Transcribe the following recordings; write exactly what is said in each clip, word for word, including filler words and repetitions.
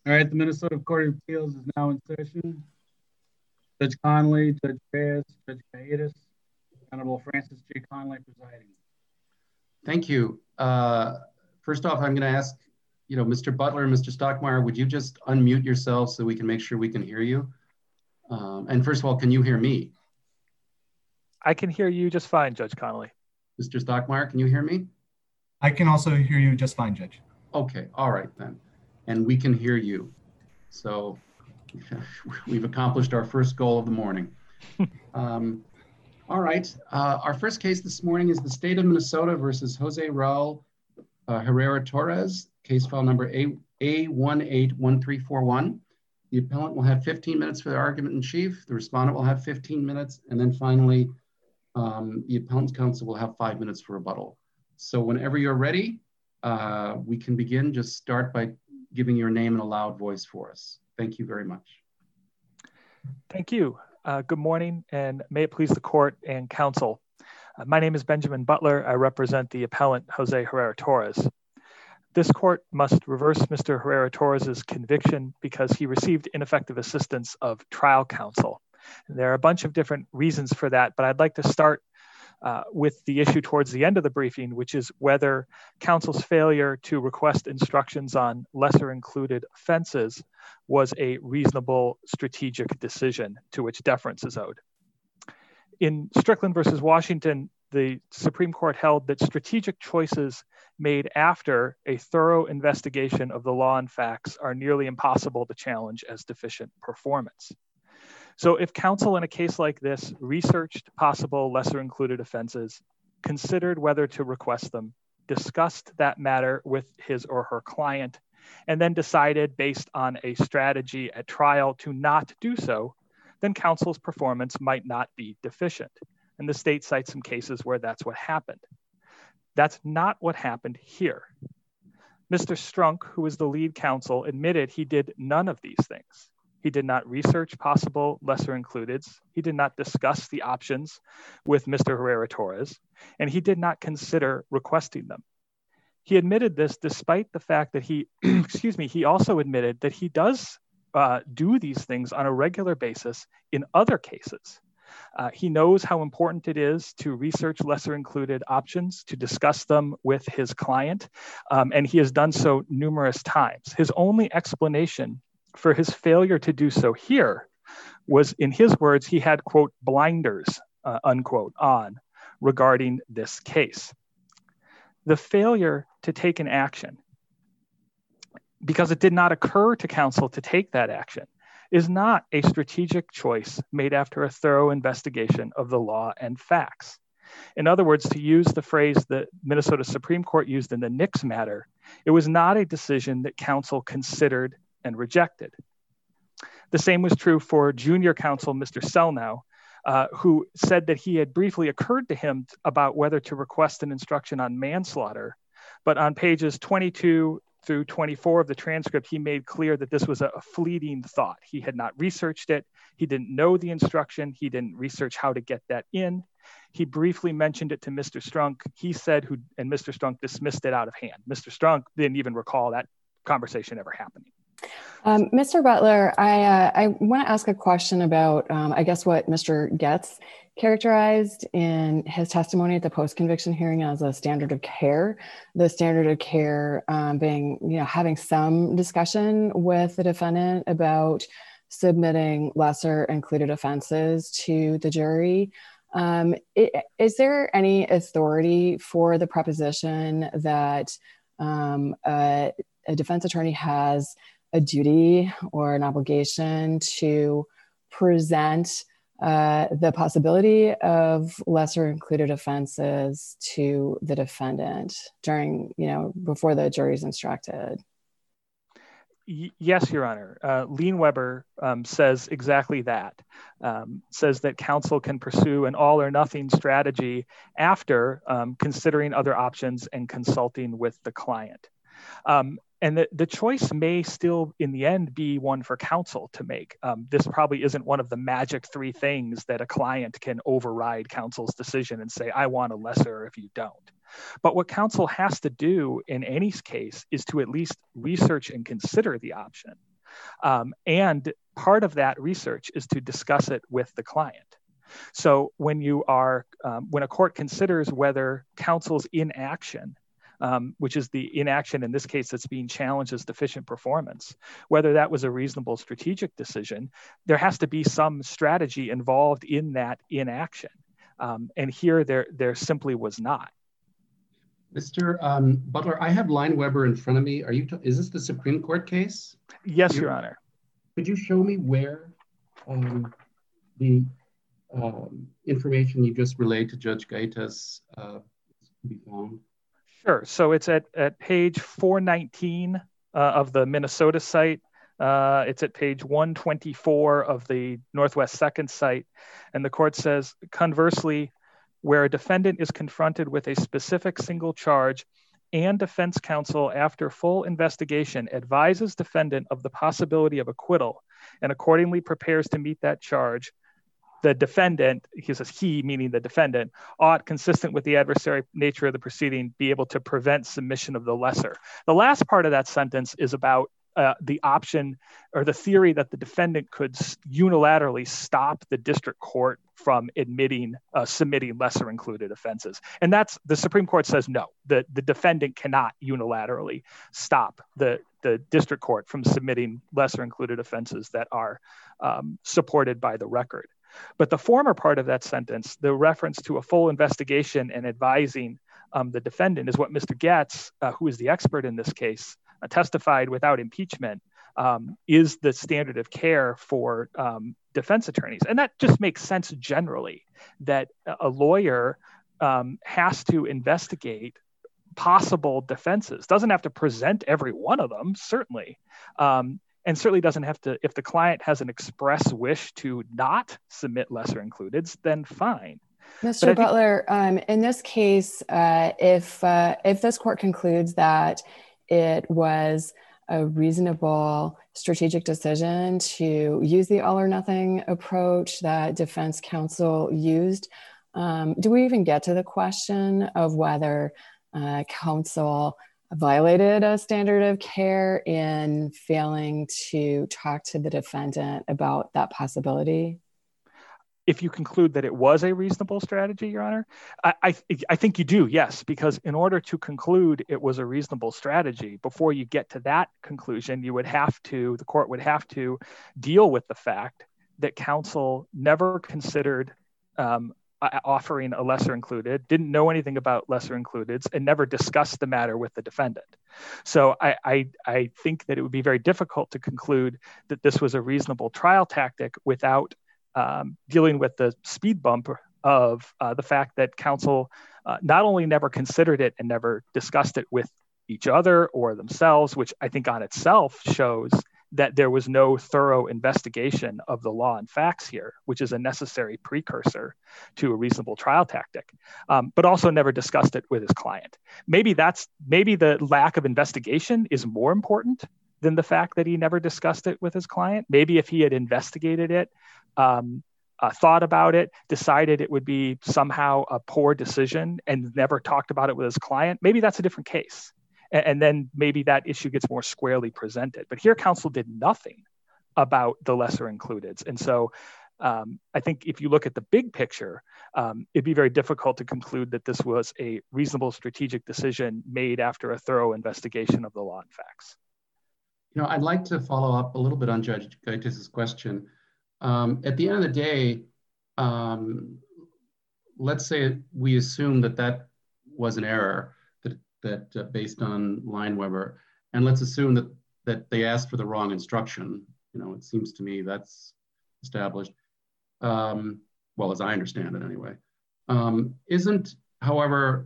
All right, the Minnesota Court of Appeals is now in session. Judge Conley, Judge Reyes, Judge Cayetas, Honorable Francis J. Conley presiding. Thank you. Uh, first off, I'm going to ask, you know, Mister Butler and Mister Stockmeyer, would you just unmute yourself so we can make sure we can hear you? Um, and first of all, can you hear me? I can hear you just fine, Judge Conley. Mister Stockmeyer, can you hear me? I can also hear you just fine, Judge. Okay, all right then. And we can hear you. So we've accomplished our first goal of the morning. um, all right, uh, our first case this morning is the State of Minnesota versus Jose Raul uh, Herrera Torres, case file number A one eight one three four one. The appellant will have fifteen minutes for the argument in chief. The respondent will have fifteen minutes. And then finally, um, the appellant's counsel will have five minutes for rebuttal. So whenever you're ready, uh, we can begin. Just start by giving your name in a loud voice for us. Thank you very much. Thank you. Uh, good morning, and may it please the court and counsel. Uh, my name is Benjamin Butler. I represent the appellant Jose Herrera Torres. This court must reverse Mister Herrera Torres's conviction because he received ineffective assistance of trial counsel. And there are a bunch of different reasons for that, but I'd like to start Uh, with the issue towards the end of the briefing, which is whether counsel's failure to request instructions on lesser included offenses was a reasonable strategic decision to which deference is owed. In Strickland versus Washington, the Supreme Court held that strategic choices made after a thorough investigation of the law and facts are nearly impossible to challenge as deficient performance. So if counsel in a case like this researched possible lesser included offenses, considered whether to request them, discussed that matter with his or her client, and then decided based on a strategy at trial to not do so, then counsel's performance might not be deficient. And the state cites some cases where that's what happened. That's not what happened here. Mister Strunk, who was the lead counsel, admitted he did none of these things. He did not research possible lesser includeds. He did not discuss the options with Mister Herrera Torres, and he did not consider requesting them. He admitted this despite the fact that he, excuse me, he also admitted that he does uh, do these things on a regular basis in other cases. Uh, he knows how important it is to research lesser included options, to discuss them with his client, um, and he has done so numerous times. His only explanation for his failure to do so here was, in his words, he had, quote, blinders, uh, unquote, on regarding this case. The failure to take an action, because it did not occur to counsel to take that action, is not a strategic choice made after a thorough investigation of the law and facts. In other words, to use the phrase that Minnesota Supreme Court used in the Nix matter, it was not a decision that counsel considered and rejected. The same was true for junior counsel, Mister Selnow, uh, who said that he had briefly occurred to him about whether to request an instruction on manslaughter, but on pages twenty-two through twenty-four of the transcript, he made clear that this was a, a fleeting thought. He had not researched it. He didn't know the instruction. He didn't research how to get that in. He briefly mentioned it to Mister Strunk. He said, who, and Mister Strunk dismissed it out of hand. Mister Strunk didn't even recall that conversation ever happening. Um, Mister Butler, I, uh, I want to ask a question about, um, I guess, what Mister Getz characterized in his testimony at the post-conviction hearing as a standard of care. The standard of care um, being, you know, having some discussion with the defendant about submitting lesser included offenses to the jury. Um, it, is there any authority for the proposition that um, a, a defense attorney has a duty or an obligation to present uh, the possibility of lesser included offenses to the defendant during, you know, before the jury is instructed? Y- yes, Your Honor. Uh, Leinweber um, says exactly that, um, says that counsel can pursue an all or nothing strategy after um, considering other options and consulting with the client. Um, And the, the choice may still, in the end, be one for counsel to make. Um, this probably isn't one of the magic three things that a client can override counsel's decision and say, I want a lesser if you don't. But what counsel has to do in any case is to at least research and consider the option. Um, and part of that research is to discuss it with the client. So when you are, um, when a court considers whether counsel's inaction, um, which is the inaction in this case that's being challenged as deficient performance, whether that was a reasonable strategic decision, there has to be some strategy involved in that inaction. Um, and here there, there simply was not. Mister Um, Butler, I have Lineweber in front of me. Are you? T- is this the Supreme Court case? Yes, you, Your Honor. Could you show me where um, the um, information you just relayed to Judge Gaitas uh, can be found? Sure. So it's at, at page four nineteen uh, of the Minnesota site. Uh, it's at page one twenty-four of the Northwest Second site. And the court says, conversely, where a defendant is confronted with a specific single charge and defense counsel, after full investigation, advises defendant of the possibility of acquittal and accordingly prepares to meet that charge, the defendant, he says he, meaning the defendant, ought, consistent with the adversary nature of the proceeding, be able to prevent submission of the lesser. The last part of that sentence is about uh, the option or the theory that the defendant could unilaterally stop the district court from admitting, uh, submitting lesser included offenses. And that's, the Supreme Court says no, the, the defendant cannot unilaterally stop the, the district court from submitting lesser included offenses that are um, supported by the record. But the former part of that sentence, the reference to a full investigation and advising um, the defendant, is what Mister Getz, uh, who is the expert in this case, uh, testified without impeachment, um, is the standard of care for um, defense attorneys. And that just makes sense generally, that a lawyer um, has to investigate possible defenses, doesn't have to present every one of them, certainly. Um, And certainly doesn't have to, if the client has an express wish to not submit lesser includeds, then fine. Mister Butler, um, in this case, uh, if uh, if this court concludes that it was a reasonable strategic decision to use the all or nothing approach that defense counsel used, um, do we even get to the question of whether uh, counsel violated a standard of care in failing to talk to the defendant about that possibility? If you conclude that it was a reasonable strategy, Your Honor, I, I, I think you do, yes, because in order to conclude it was a reasonable strategy, before you get to that conclusion, you would have to, the court would have to deal with the fact that counsel never considered um, offering a lesser included, didn't know anything about lesser includeds, and never discussed the matter with the defendant. So I, I, I think that it would be very difficult to conclude that this was a reasonable trial tactic without um, dealing with the speed bump of uh, the fact that counsel uh, not only never considered it and never discussed it with each other or themselves, which I think on itself shows that there was no thorough investigation of the law and facts here, which is a necessary precursor to a reasonable trial tactic, um, but also never discussed it with his client. Maybe that's, maybe the lack of investigation is more important than the fact that he never discussed it with his client. Maybe if he had investigated it, um, uh, thought about it, decided it would be somehow a poor decision and never talked about it with his client, maybe that's a different case. And then maybe that issue gets more squarely presented. But here, counsel did nothing about the lesser includeds. And so um, I think if you look at the big picture, um, it'd be very difficult to conclude that this was a reasonable strategic decision made after a thorough investigation of the law and facts. You know, I'd like to follow up a little bit on Judge Gaitas' question. Um, at the end of the day, um, let's say we assume that that was an error, that, that uh, based on Lineweber, and let's assume that that they asked for the wrong instruction. You know, it seems to me that's established. Um, well, as I understand it anyway. Um, isn't, however,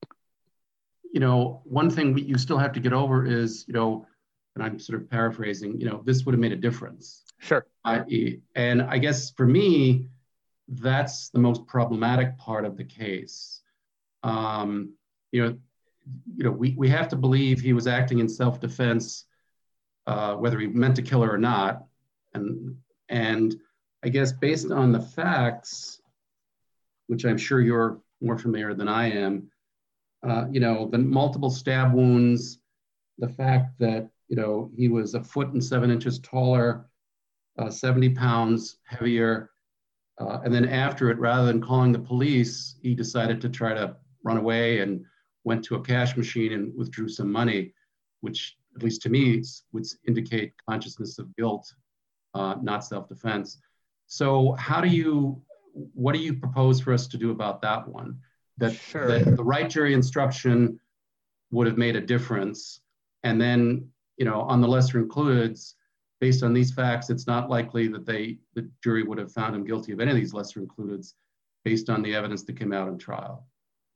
you know, one thing we, you still have to get over is, you know, and I'm sort of paraphrasing, you know, this would have made a difference. Sure. I, and I guess for me, that's the most problematic part of the case. Um, you know, you know, we, we have to believe he was acting in self-defense, uh, whether he meant to kill her or not. And, and I guess based on the facts, which I'm sure you're more familiar than I am, uh, you know, the multiple stab wounds, the fact that you know, he was a foot and seven inches taller, uh, seventy pounds heavier. Uh, and then after it, rather than calling the police, he decided to try to run away and went to a cash machine and withdrew some money, which, at least to me, would indicate consciousness of guilt, uh, not self-defense. So how do you, what do you propose for us to do about that one? That, Sure. that the right jury instruction would have made a difference. And then, you know, on the lesser includeds, based on these facts, it's not likely that they, the jury would have found him guilty of any of these lesser includeds based on the evidence that came out in trial.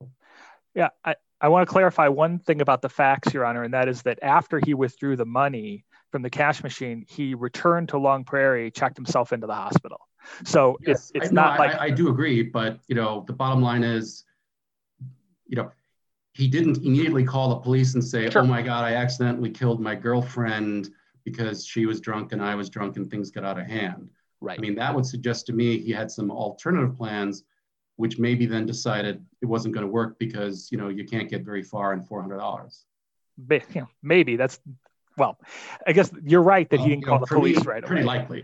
Yeah, I, I want to clarify one thing about the facts, Your Honor, and that is that after he withdrew the money from the cash machine, he returned to Long Prairie, checked himself into the hospital. So Yes, it's, it's I, not no, like- I, I do agree, but, you know, the bottom line is, you know, he didn't immediately call the police and say, Sure. oh my God, I accidentally killed my girlfriend because she was drunk and I was drunk and things got out of hand. Right. I mean, that would suggest to me he had some alternative plans, which maybe then decided it wasn't going to work because, you know, you can't get very far in four hundred dollars. You know, maybe that's, well, I guess you're right that Well, he didn't you call know, the for police me, right pretty away. likely.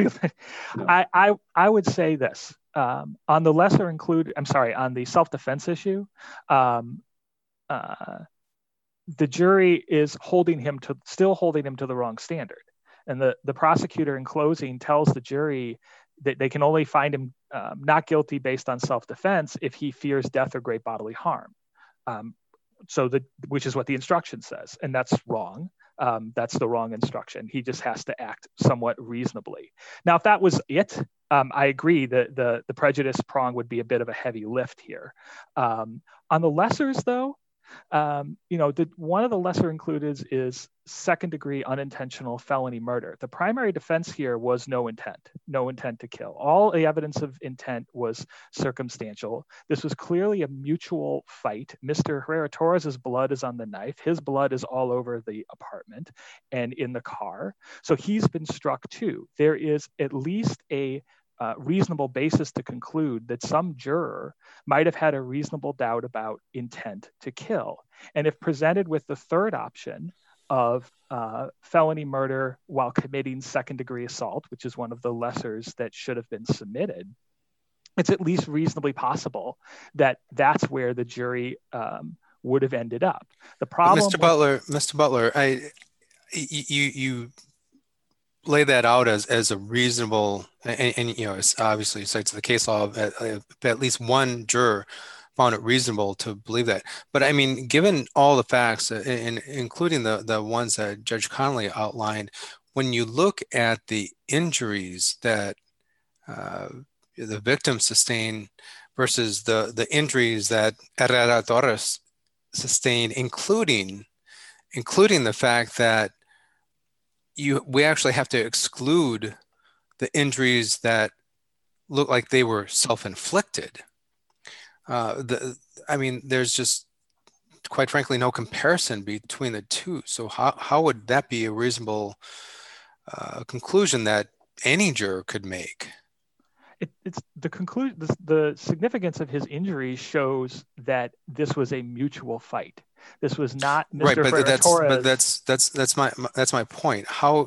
No. I, I, I would say this, um, on the lesser included, I'm sorry, on the self-defense issue, um, uh, the jury is holding him to, still holding him to the wrong standard. And the, the prosecutor in closing tells the jury that they can only find him um, not guilty based on self-defense if he fears death or great bodily harm. Um, so the, which is what the instruction says, and that's wrong. Um, that's the wrong instruction. He just has to act somewhat reasonably. Now, if that was it, um, I agree that the, the prejudice prong would be a bit of a heavy lift here. Um, on the lessers, though, um, you know, the, one of the lesser includeds is second degree unintentional felony murder. The primary defense here was no intent, no intent to kill. All the evidence of intent was circumstantial. This was clearly a mutual fight. Mister Herrera Torres's blood is on the knife. His blood is all over the apartment and in the car. So he's been struck too. There is at least a Uh, reasonable basis to conclude that some juror might have had a reasonable doubt about intent to kill. And if presented with the third option of uh, felony murder while committing second degree assault, which is one of the lessers that should have been submitted, it's at least reasonably possible that that's where the jury um, would have ended up. The problem, Mister Butler, Mister Butler, I, you, you lay that out as, as a reasonable, and, and you know, it's obviously cites the case law, at, at least one juror found it reasonable to believe that. But I mean, given all the facts, and including the, the ones that Judge Connolly outlined, when you look at the injuries that uh, the victim sustained versus the, the injuries that Herrera Torres sustained, including, including the fact that you we actually have to exclude the injuries that look like they were self-inflicted. Uh, the, I mean, there's just, quite frankly, no comparison between the two. So how, how would that be a reasonable uh, conclusion that any juror could make? It, it's the conclusion, the, the significance of his injuries shows that this was a mutual fight. This was not Mister Right, but that's Torres. but that's that's that's my that's my point. How,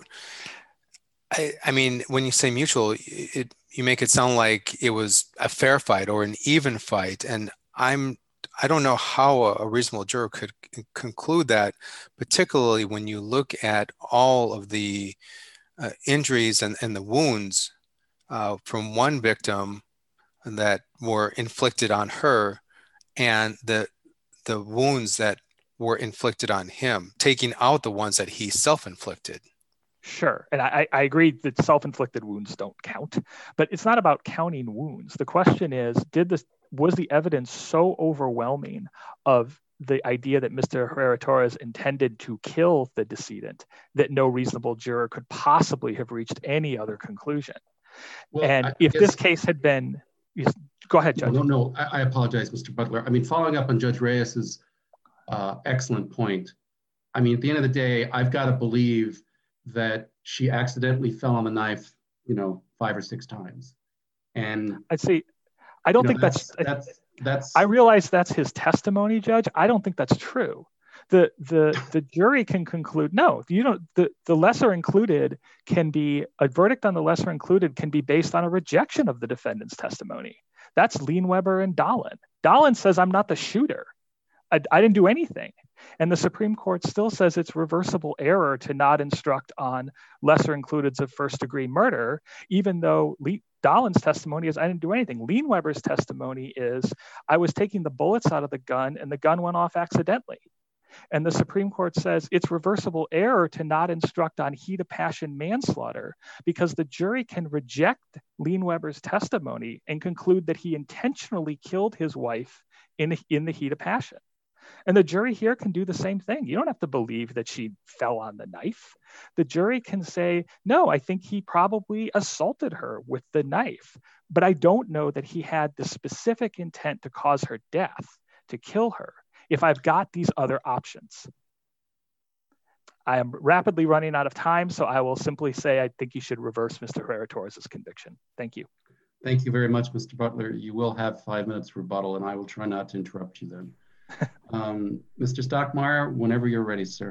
I I mean, when you say mutual, it you make it sound like it was a fair fight or an even fight, and I'm I don't know how a, a reasonable juror could c- conclude that, particularly when you look at all of the uh, injuries and, and the wounds uh, from one victim that were inflicted on her, and the the wounds that were inflicted on him, taking out the ones that he self-inflicted. Sure. And I, I agree that self-inflicted wounds don't count, but it's not about counting wounds. The question is, did this, was the evidence so overwhelming of the idea that Mister Herrera Torres intended to kill the decedent that no reasonable juror could possibly have reached any other conclusion? Well, and I if guess- this case had been, go ahead, Judge. No, no, no. I, I apologize, Mister Butler. I mean, following up on Judge Reyes's uh, excellent point, I mean, at the end of the day, I've got to believe that she accidentally fell on the knife, you know, five or six times. And I see. I don't you know, think that's, that's, that's, that's, I realize that's his testimony, Judge. I don't think that's true. The, the, the jury can conclude, no, you know, the, the lesser included can be, a verdict on the lesser included can be based on a rejection of the defendant's testimony. That's Leinweber and Dahlin. Dahlin says, I'm not the shooter. I, I didn't do anything. And the Supreme Court still says it's reversible error to not instruct on lesser includeds of first degree murder, even though Le- Dahlin's testimony is, I didn't do anything. Leinweber's testimony is, I was taking the bullets out of the gun and the gun went off accidentally. And the Supreme Court says it's reversible error to not instruct on heat of passion manslaughter because the jury can reject Leinweber's testimony and conclude that he intentionally killed his wife in, in the heat of passion. And the jury here can do the same thing. You don't have to believe that she fell on the knife. The jury can say, no, I think he probably assaulted her with the knife, but I don't know that he had the specific intent to cause her death, to kill her, if I've got these other options. I am rapidly running out of time, so I will simply say I think you should reverse Mister Herrera-Torres' conviction. Thank you. Thank you very much, Mister Butler. You will have five minutes rebuttal, and I will try not to interrupt you then. um, Mister Stockmeyer, whenever you're ready, sir.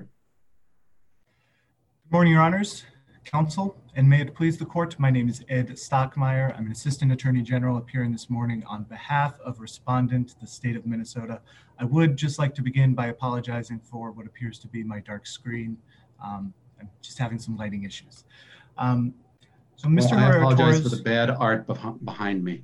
Good morning, Your Honors, Counsel, and may it please the Court. My name is Ed Stockmeyer. I'm an Assistant Attorney General appearing this morning on behalf of Respondent, the state of Minnesota. I would just like to begin by apologizing for what appears to be my dark screen. Um, I'm just having some lighting issues. Um, so, Mister Well, I apologize Herrera-Torres, for the bad art beh- behind me.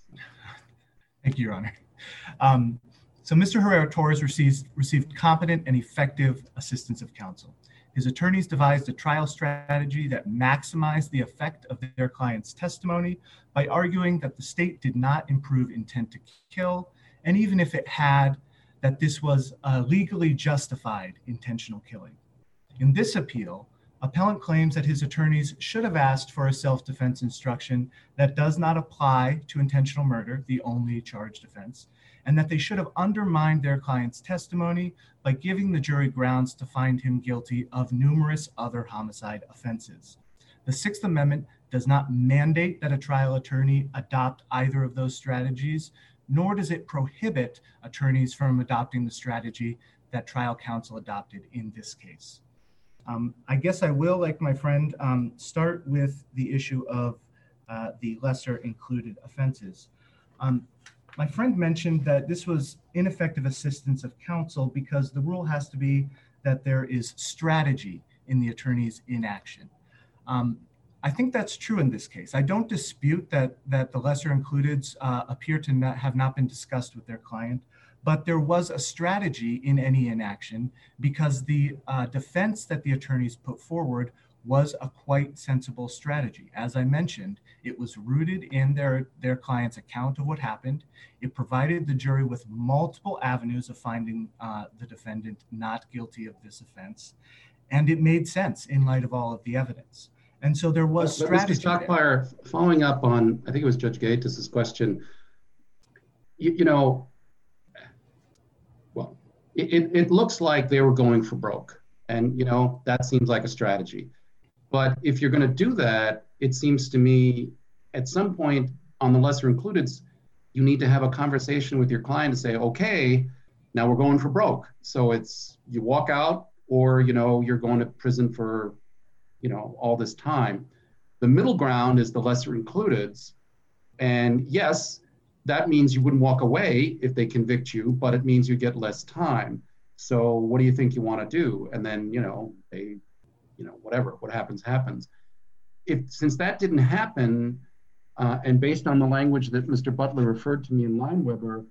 Thank you, Your Honor. Um, so Mister Herrera-Torres receives, received competent and effective assistance of counsel. His attorneys devised a trial strategy that maximized the effect of their client's testimony by arguing that the state did not improve intent to kill, and even if it had, that this was a legally justified intentional killing. In this appeal, appellant claims that his attorneys should have asked for a self-defense instruction that does not apply to intentional murder, the only charged offense, and that they should have undermined their client's testimony by giving the jury grounds to find him guilty of numerous other homicide offenses. The Sixth Amendment does not mandate that a trial attorney adopt either of those strategies, nor does it prohibit attorneys from adopting the strategy that trial counsel adopted in this case. Um, I guess I will, like my friend, um, start with the issue of uh, the lesser included offenses. Um, my friend mentioned that this was ineffective assistance of counsel because the rule has to be that there is strategy in the attorney's inaction. Um, I think that's true in this case. I don't dispute that, that the lesser includeds uh, appear to not, have not been discussed with their client, but there was a strategy in any inaction because the uh, defense that the attorneys put forward was a quite sensible strategy. As I mentioned, it was rooted in their, their client's account of what happened. It provided the jury with multiple avenues of finding uh, the defendant not guilty of this offense, and it made sense in light of all of the evidence. And so there was but, strategy. Mister Stockmeyer, following up on, I think it was Judge Gatiss' question, you, you know, well, it, it looks like they were going for broke. And, you know, that seems like a strategy. But if you're going to do that, it seems to me at some point on the lesser includeds, you need to have a conversation with your client to say, okay, now we're going for broke. So it's you walk out or, you know, you're going to prison for, you know, all this time. The middle ground is the lesser includeds. And yes, that means you wouldn't walk away if they convict you, but it means you get less time. So what do you think you want to do? And then, you know, they, you know, whatever, what happens, happens. If, since that didn't happen, uh, and based on the language that Mister Butler referred to me in Leinweber,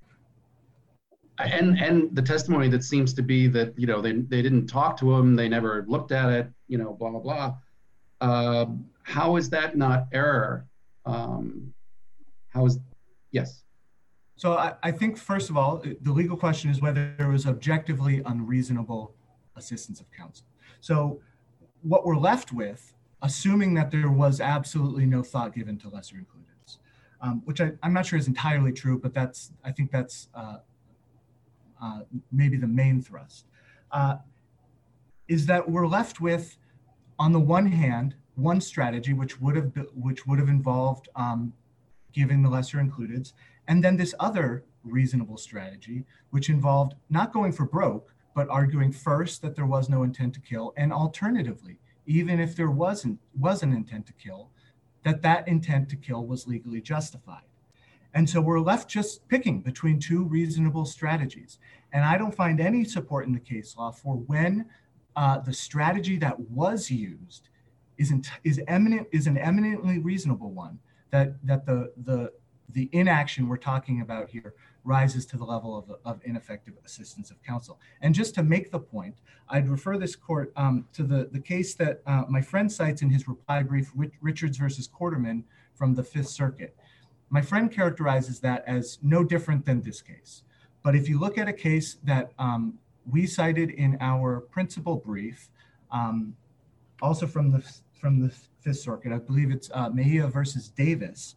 and, and the testimony that seems to be that, you know, they, they didn't talk to him, they never looked at it, you know, blah, blah, blah. Uh, how is that not error? Um, how is, yes. So I, I think, first of all, the legal question is whether there was objectively unreasonable assistance of counsel. So what we're left with, assuming that there was absolutely no thought given to lesser includeds, um, which I, I'm not sure is entirely true, but that's, I think that's uh, uh, maybe the main thrust, uh, is that we're left with, on the one hand, one strategy which would have which would have involved um, giving the lesser includeds, and then this other reasonable strategy, which involved not going for broke, but arguing first that there was no intent to kill, and alternatively, even if there wasn't was an intent to kill, that that intent to kill was legally justified. And so we're left just picking between two reasonable strategies. And I don't find any support in the case law for when uh, the strategy that was used is in, is eminent is an eminently reasonable one, that that the the the inaction we're talking about here rises to the level of, of ineffective assistance of counsel. And just to make the point, I'd refer this court um, to the, the case that uh, my friend cites in his reply brief, Richards versus Quarterman from the Fifth Circuit. My friend characterizes that as no different than this case. But if you look at a case that um, we cited in our principal brief, um, also from the, from the Fifth Circuit, I believe it's uh, Mejia versus Davis,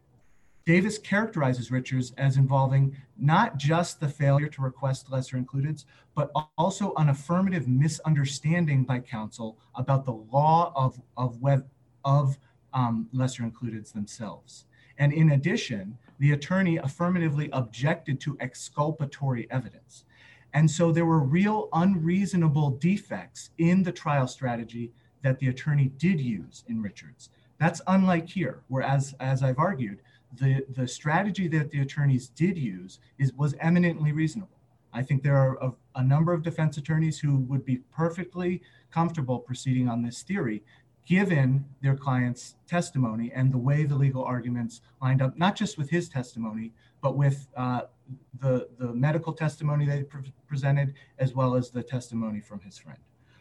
Davis characterizes Richards as involving not just the failure to request lesser includeds, but also an affirmative misunderstanding by counsel about the law of, of, web, of um, lesser includeds themselves. And in addition, the attorney affirmatively objected to exculpatory evidence. And so there were real unreasonable defects in the trial strategy that the attorney did use in Richards. That's unlike here, whereas, as I've argued, the, the strategy that the attorneys did use is, was eminently reasonable. I think there are a, a number of defense attorneys who would be perfectly comfortable proceeding on this theory, given their client's testimony and the way the legal arguments lined up, not just with his testimony, but with uh, the, the medical testimony they pre presented, as well as the testimony from his friend.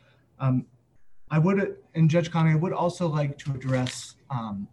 Um, I would, and Judge Conley, I would also like to address um,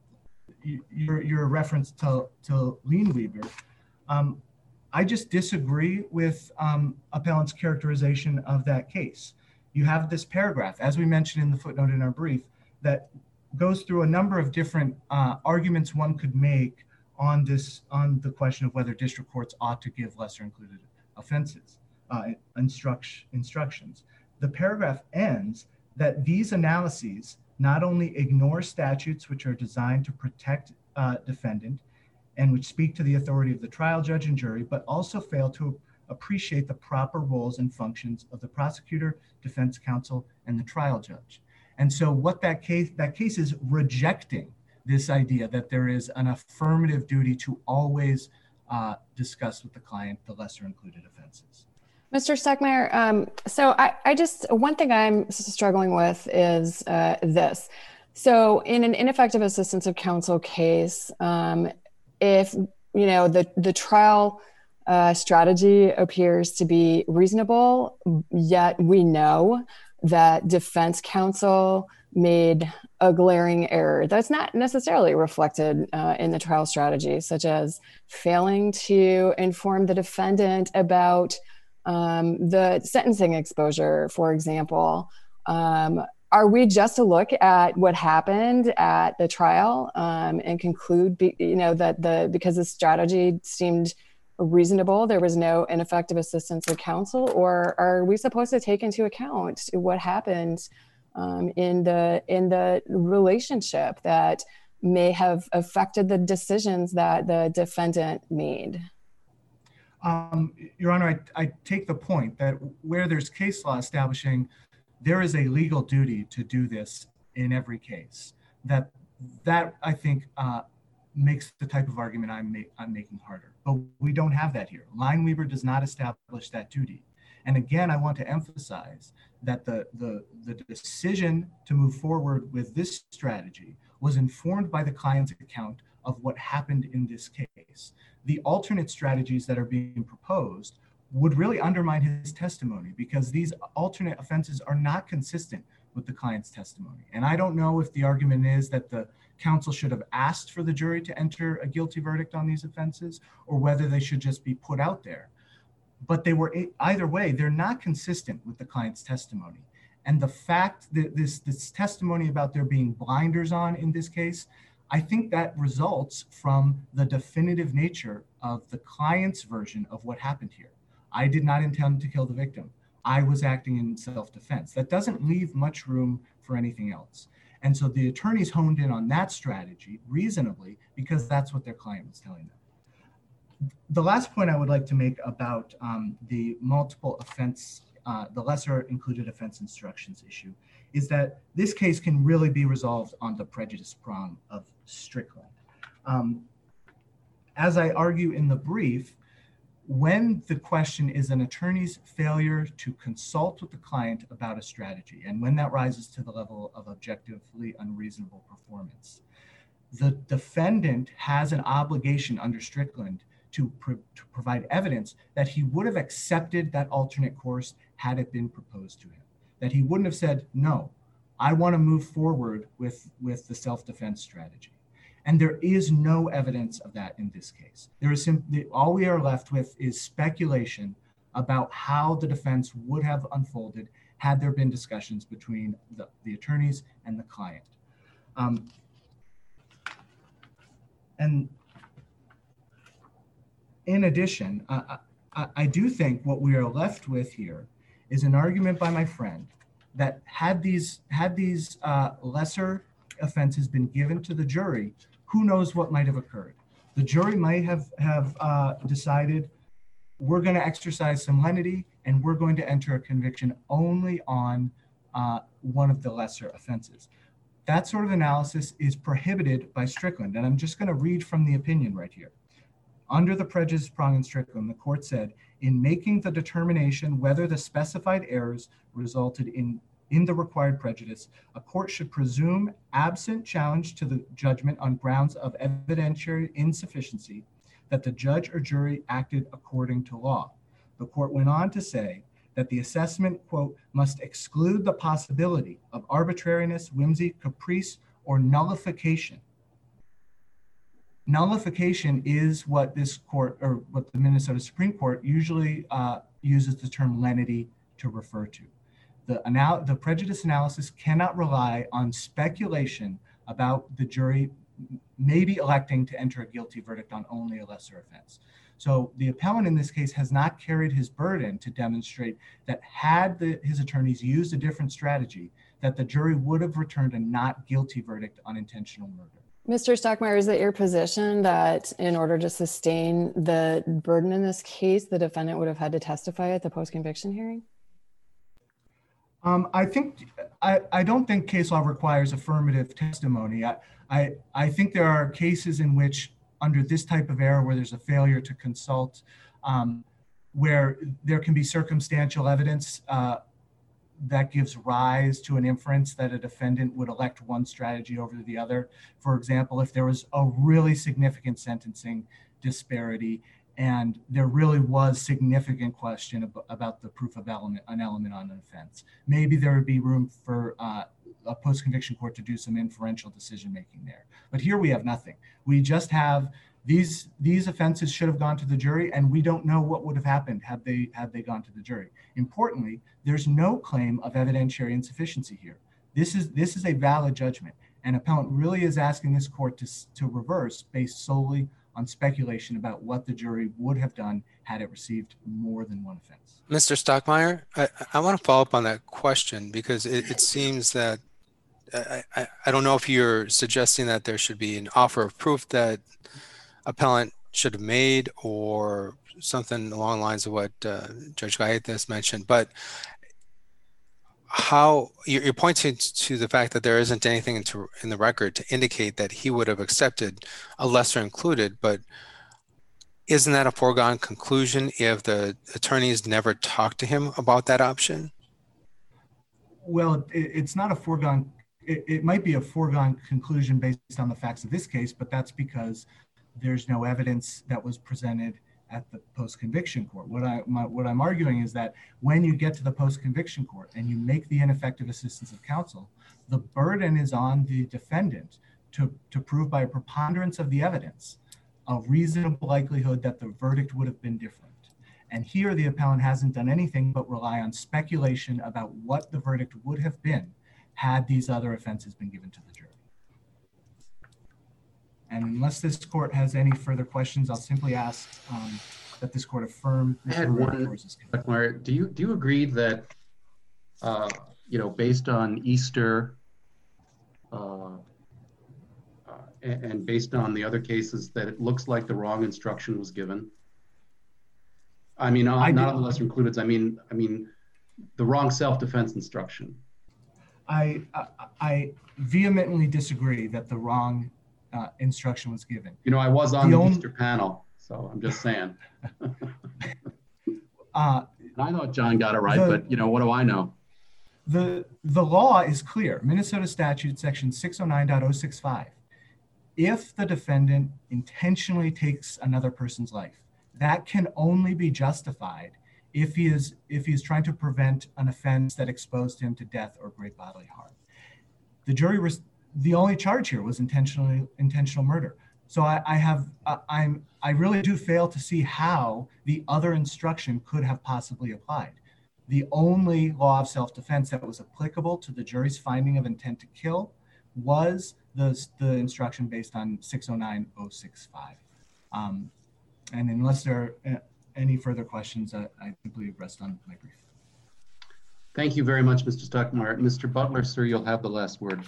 your, your reference to, to Leenweber. Um, I just disagree with um, appellant's characterization of that case. You have this paragraph, as we mentioned in the footnote in our brief, that goes through a number of different uh, arguments one could make on this, on the question of whether district courts ought to give lesser included offenses, uh, instruct, instructions. The paragraph ends that these analyses not only ignore statutes which are designed to protect uh, defendant and which speak to the authority of the trial judge and jury, but also fail to appreciate the proper roles and functions of the prosecutor, defense counsel, and the trial judge. And so what that case, that case is rejecting this idea that there is an affirmative duty to always uh, discuss with the client the lesser included offenses. Mister Steckmeyer, um, so I, I just, one thing I'm struggling with is uh, this. So in an ineffective assistance of counsel case, um, if, you know, the, the trial uh, strategy appears to be reasonable, yet we know that defense counsel made a glaring error that's not necessarily reflected uh, in the trial strategy, such as failing to inform the defendant about um, the sentencing exposure, for example. Um, are we just to look at what happened at the trial um, and conclude, be, you know, that the because the strategy seemed reasonable, there was no ineffective assistance of counsel, or are we supposed to take into account what happened um, in the in the relationship that may have affected the decisions that the defendant made? Um, Your Honor, I, I take the point that where there's case law establishing there is a legal duty to do this in every case, that that I think uh, makes the type of argument I'm, ma I'm making harder. But we don't have that here. Leenweber does not establish that duty. And again, I want to emphasize that the, the, the decision to move forward with this strategy was informed by the client's account of what happened in this case. The alternate strategies that are being proposed would really undermine his testimony because these alternate offenses are not consistent with the client's testimony. And I don't know if the argument is that the counsel should have asked for the jury to enter a guilty verdict on these offenses or whether they should just be put out there. But they were, either way, they're not consistent with the client's testimony. And the fact that this, this testimony about there being blinders on in this case, I think that results from the definitive nature of the client's version of what happened here. I did not intend to kill the victim. I was acting in self-defense. That doesn't leave much room for anything else. And so the attorneys honed in on that strategy reasonably because that's what their client was telling them. The last point I would like to make about um, the multiple offense uh, the lesser included offense instructions issue, is that this case can really be resolved on the prejudice prong of Strickland. Um, as I argue in the brief, when the question is an attorney's failure to consult with the client about a strategy, and when that rises to the level of objectively unreasonable performance, the defendant has an obligation under Strickland to, pro to provide evidence that he would have accepted that alternate course had it been proposed to him, that he wouldn't have said, no, I want to move forward with, with the self-defense strategy. And there is no evidence of that in this case. There is simply, all we are left with is speculation about how the defense would have unfolded had there been discussions between the, the attorneys and the client. Um, and in addition, uh, I, I do think what we are left with here is an argument by my friend that had these, had these uh, lesser offenses been given to the jury, who knows what might have occurred. The jury might have, have uh, decided we're going to exercise some lenity and we're going to enter a conviction only on uh, one of the lesser offenses. That sort of analysis is prohibited by Strickland. And I'm just going to read from the opinion right here. Under the prejudice prong in Strickland, the court said, in making the determination whether the specified errors resulted in in the required prejudice, a court should presume, absent challenge to the judgment on grounds of evidentiary insufficiency, that the judge or jury acted according to law. The court went on to say that the assessment, quote, must exclude the possibility of arbitrariness, whimsy, caprice, or nullification. Nullification is what this court, or what the Minnesota Supreme Court usually uh, uses the term lenity to refer to. The, anal the prejudice analysis cannot rely on speculation about the jury maybe electing to enter a guilty verdict on only a lesser offense. So the appellant in this case has not carried his burden to demonstrate that had the, his attorneys used a different strategy, that the jury would have returned a not guilty verdict on intentional murder. Mister Stockmeyer, is it your position that in order to sustain the burden in this case, the defendant would have had to testify at the post-conviction hearing? Um, I think I, I don't think case law requires affirmative testimony. I, I I think there are cases in which, under this type of error, where there's a failure to consult, um, where there can be circumstantial evidence uh, that gives rise to an inference that a defendant would elect one strategy over the other. For example, if there was a really significant sentencing disparity and there really was significant question ab about the proof of element, an element on an offense, maybe there would be room for uh, a post-conviction court to do some inferential decision-making there. But here we have nothing. We just have these, these offenses should have gone to the jury, and we don't know what would have happened had they, had they gone to the jury. Importantly, there's no claim of evidentiary insufficiency here. This is, this is a valid judgment, and appellant really is asking this court to, to reverse based solely on speculation about what the jury would have done had it received more than one offense. Mister Stockmeyer, I, I want to follow up on that question because it, it seems that I, I, I don't know if you're suggesting that there should be an offer of proof that appellant should have made or something along the lines of what uh, Judge Gaitas mentioned, but how you're pointing to the fact that there isn't anything into, in the record to indicate that he would have accepted a lesser included, but isn't that a foregone conclusion if the attorneys never talked to him about that option? Well, it, it's not a foregone, it, it might be a foregone conclusion based on the facts of this case, but that's because there's no evidence that was presented at the post-conviction court. What, I, my, what I'm arguing is that when you get to the post-conviction court and you make the ineffective assistance of counsel, the burden is on the defendant to, to prove by a preponderance of the evidence a reasonable likelihood that the verdict would have been different. And here the appellant hasn't done anything but rely on speculation about what the verdict would have been had these other offenses been given to the jury. And unless this court has any further questions, I'll simply ask um, that this court affirm. I had one, do you do you agree that uh, you know, based on Easter uh, uh, and, and based on the other cases, that it looks like the wrong instruction was given? I mean, not, not on the lesser included. I mean, I mean, the wrong self-defense instruction. I, I, I vehemently disagree that the wrong uh, instruction was given. You know, I was on The the, only- Easter panel, so I'm just saying. uh, And I thought John got it right, the- but you know, what do I know? The, the law is clear. Minnesota statute section six oh nine point oh six five. If the defendant intentionally takes another person's life, that can only be justified if he is if he is trying to prevent an offense that exposed him to death or great bodily harm. The jury was the only charge here was intentionally intentional murder. So I, I have uh, I'm I really do fail to see how the other instruction could have possibly applied. The only law of self-defense that was applicable to the jury's finding of intent to kill was the, the instruction based on six oh nine point oh six five. Um, and unless there are any further questions, I, I simply rest on my brief. Thank you very much, Mister Stuckmeyer. Mister Butler, sir, you'll have the last word.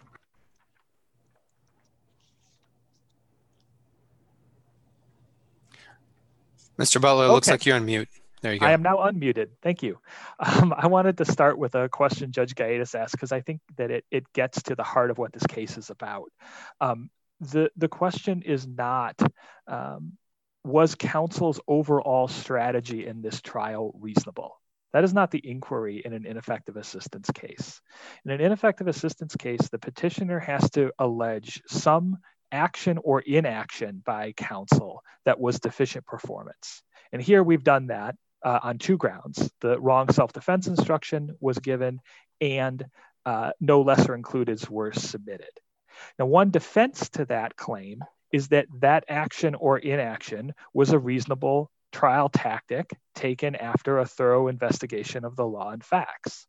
Mister Butler, it looks Okay. like you're on mute. There you go. I am now unmuted. Thank you. Um, I wanted to start with a question Judge Gaius asked because I think that it, it gets to the heart of what this case is about. Um, the, the question is not, um, was counsel's overall strategy in this trial reasonable? That is not the inquiry in an ineffective assistance case. In an ineffective assistance case, the petitioner has to allege some action or inaction by counsel that was deficient performance. And here we've done that uh, on two grounds. The wrong self-defense instruction was given and uh, no lesser includeds were submitted. Now, one defense to that claim is that that action or inaction was a reasonable trial tactic taken after a thorough investigation of the law and facts.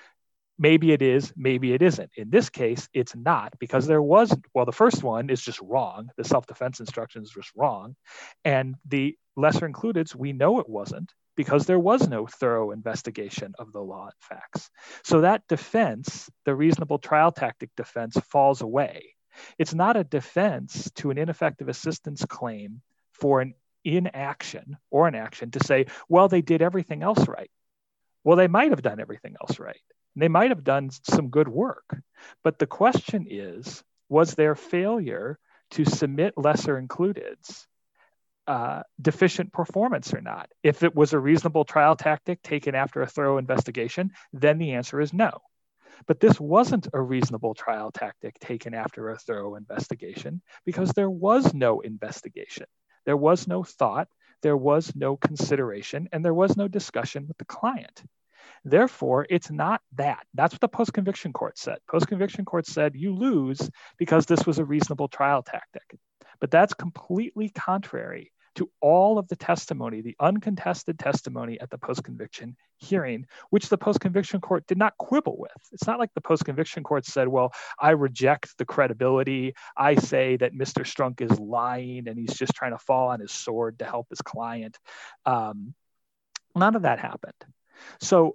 Maybe it is, maybe it isn't. In this case, it's not because there wasn't, well, the first one is just wrong. The self-defense instruction is just wrong. And the lesser includeds, we know it wasn't because there was no thorough investigation of the law and facts. So that defense, the reasonable trial tactic defense, falls away. It's not a defense to an ineffective assistance claim for an inaction or an action to say, well, they did everything else right. Well, they might have done everything else right. They might have done some good work. But the question is, was their failure to submit lesser includeds uh, deficient performance or not? If it was a reasonable trial tactic taken after a thorough investigation, then the answer is no. But this wasn't a reasonable trial tactic taken after a thorough investigation because there was no investigation. There was no thought, there was no consideration, and there was no discussion with the client. Therefore, it's not that. That's what the post-conviction court said. Post-conviction court said you lose because this was a reasonable trial tactic. But that's completely contrary to all of the testimony, the uncontested testimony at the post-conviction hearing, which the post-conviction court did not quibble with. It's not like the post-conviction court said, well, I reject the credibility. I say that Mister Strunk is lying and he's just trying to fall on his sword to help his client. Um, none of that happened. So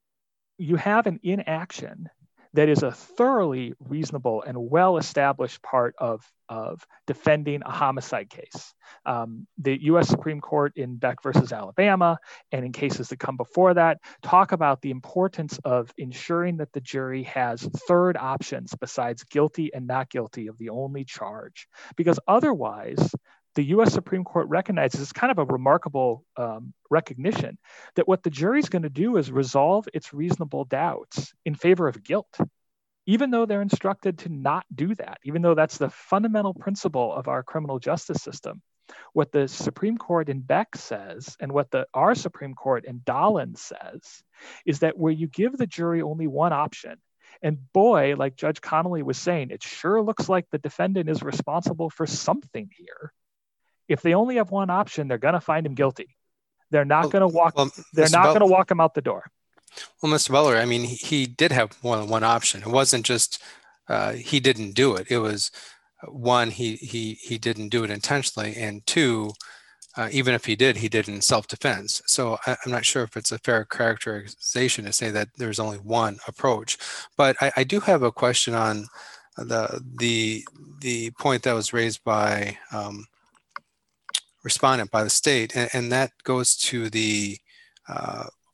you have an inaction that is a thoroughly reasonable and well-established part of, of defending a homicide case. Um, the U S Supreme Court in Beck versus Alabama, and in cases that come before that, talk about the importance of ensuring that the jury has third options besides guilty and not guilty of the only charge. Because otherwise, the U S Supreme Court recognizes it's kind of a remarkable um, recognition that what the jury's going to do is resolve its reasonable doubts in favor of guilt, even though they're instructed to not do that, even though that's the fundamental principle of our criminal justice system. What the Supreme Court in Beck says, and what the our Supreme Court in Dolan says, is that where you give the jury only one option, and boy, like Judge Connolly was saying, it sure looks like the defendant is responsible for something here. If they only have one option, they're going to find him guilty. They're not Well, going to walk. well, they're Mister not Butler- going to walk him out the door. Well, Mister Butler, I mean, he, he did have more than one option. It wasn't just uh, he didn't do it. It was uh, one, he he he didn't do it intentionally, and two, uh, even if he did, he did it in self-defense. So I, I'm not sure if it's a fair characterization to say that there's only one approach. But I, I do have a question on the the the point that was raised by um, respondent by the state, and, and that goes to the uh,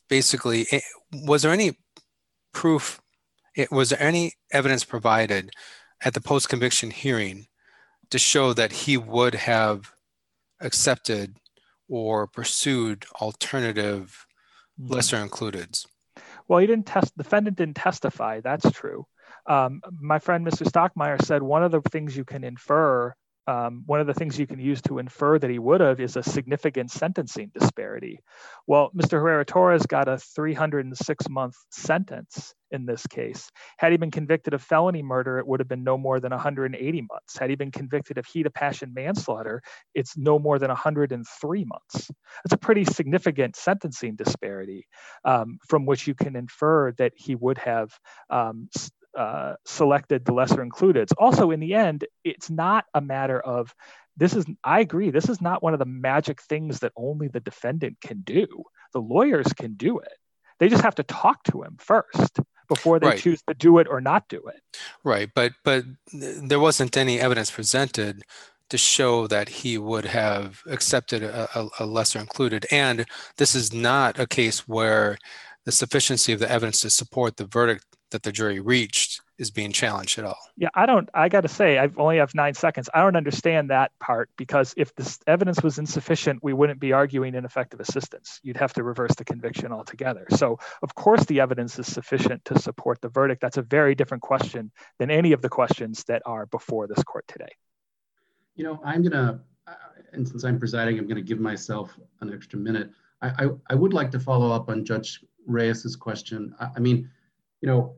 basically, it, was there any proof, it, was there any evidence provided at the post-conviction hearing to show that he would have accepted or pursued alternative Mhm. lesser includeds? Well, he didn't test, the defendant didn't testify, that's true. Um, my friend, Mister Stockmeyer, said one of the things you can infer, um, one of the things you can use to infer that he would have is a significant sentencing disparity. Well, Mister Herrera-Torres got a three hundred six month sentence in this case. Had he been convicted of felony murder, it would have been no more than one hundred eighty months. Had he been convicted of heat of passion manslaughter, it's no more than one hundred three months. That's a pretty significant sentencing disparity um, from which you can infer that he would have um, uh, selected the lesser included. Also, in the end, it's not a matter of, this is, I agree, this is not one of the magic things that only the defendant can do. The lawyers can do it. They just have to talk to him first before they Right. choose to do it or not do it. Right, but but there wasn't any evidence presented to show that he would have accepted a, a, a lesser included. And this is not a case where the sufficiency of the evidence to support the verdict that the jury reached is being challenged at all. Yeah, I don't, I got to say, I only have nine seconds. I don't understand that part, because if this evidence was insufficient, we wouldn't be arguing ineffective assistance. You'd have to reverse the conviction altogether. So of course the evidence is sufficient to support the verdict. That's a very different question than any of the questions that are before this court today. You know, I'm gonna, uh, and since I'm presiding, I'm gonna give myself an extra minute. I, I, I would like to follow up on Judge Reyes's question. I, I mean, you know,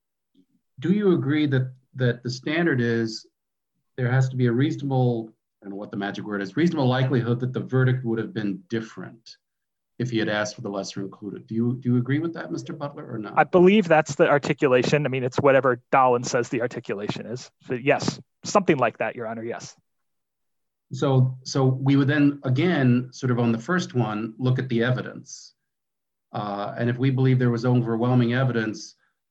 do you agree that that the standard is there has to be a reasonable, I don't know what the magic word is, reasonable likelihood that the verdict would have been different if he had asked for the lesser included? Do you do you agree with that, Mister Butler, or not? I believe that's the articulation. I mean, it's whatever Dahlin says the articulation is. So yes, something like that, Your Honor, yes. So, so we would then, again, sort of on the first one, look at the evidence. Uh, and if we believe there was overwhelming evidence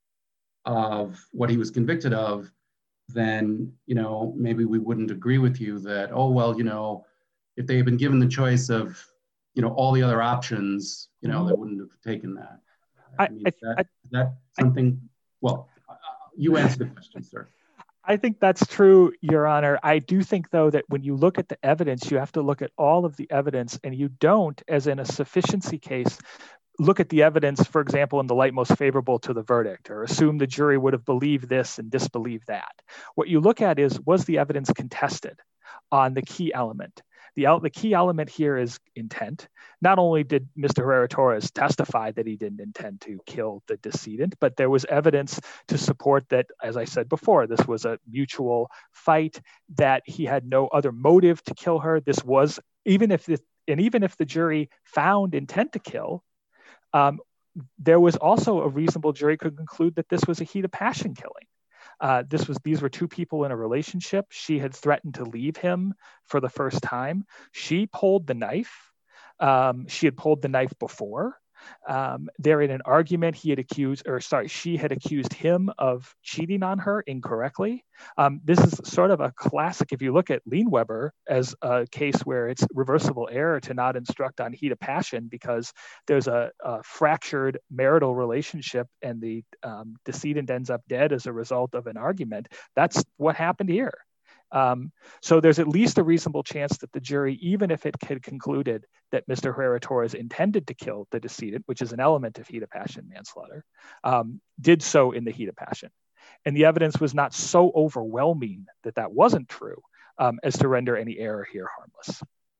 of what he was convicted of, then, you know, maybe we wouldn't agree with you that, oh, well, you know, if they had been given the choice of, you know, all the other options, you know, they wouldn't have taken that. I, I mean, I, is, that, I, is that something, I, well, uh, you answer the question, sir. I think that's true, Your Honor. I do think, though, that when you look at the evidence, you have to look at all of the evidence, and you don't, as in a sufficiency case, look at the evidence, for example, in the light most favorable to the verdict, or assume the jury would have believed this and disbelieved that. What you look at is, was the evidence contested on the key element? The, the key element here is intent. Not only did Mister Herrera-Torres testify that he didn't intend to kill the decedent, but there was evidence to support that, as I said before, this was a mutual fight, that he had no other motive to kill her. This was, even if this, and even if the jury found intent to kill, um, there was also a reasonable jury could conclude that this was a heat of passion killing. Uh, this was, these were two people in a relationship. She had threatened to leave him for the first time. She pulled the knife. Um, she had pulled the knife before. Um, they're in an argument. He had accused, or sorry, she had accused him of cheating on her incorrectly. Um, this is sort of a classic, if you look at Leinweber as a case where it's reversible error to not instruct on heat of passion because there's a, a fractured marital relationship and the um, decedent ends up dead as a result of an argument. That's what happened here. Um, so there's at least a reasonable chance that the jury, even if it had concluded that Mister Herrera-Torres intended to kill the decedent, which is an element of heat of passion manslaughter, um, did so in the heat of passion. And the evidence was not so overwhelming that that wasn't true um, as to render any error here harmless.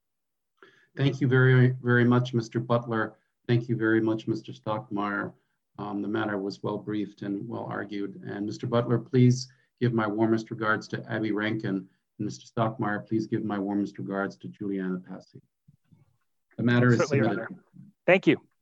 Thank you very, very much, Mister Butler. Thank you very much, Mister Stockmeyer. Um, the matter was well briefed and well argued. And Mister Butler, please give my warmest regards to Abby Rankin. And Mister Stockmeyer, please give my warmest regards to Juliana Passy. The matter is submitted. Thank you.